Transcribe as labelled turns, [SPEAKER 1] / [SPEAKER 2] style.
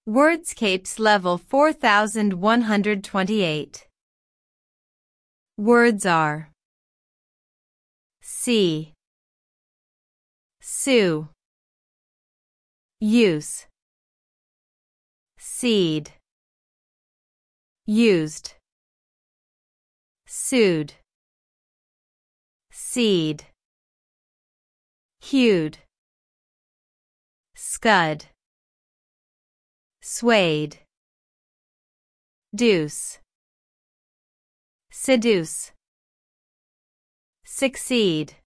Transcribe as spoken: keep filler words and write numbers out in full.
[SPEAKER 1] Wordscapes level four thousand one hundred twenty-eight. Words are see, sue, use, seed, used, sued, seed, hued, scud, swayed, deuce, seduce, succeed.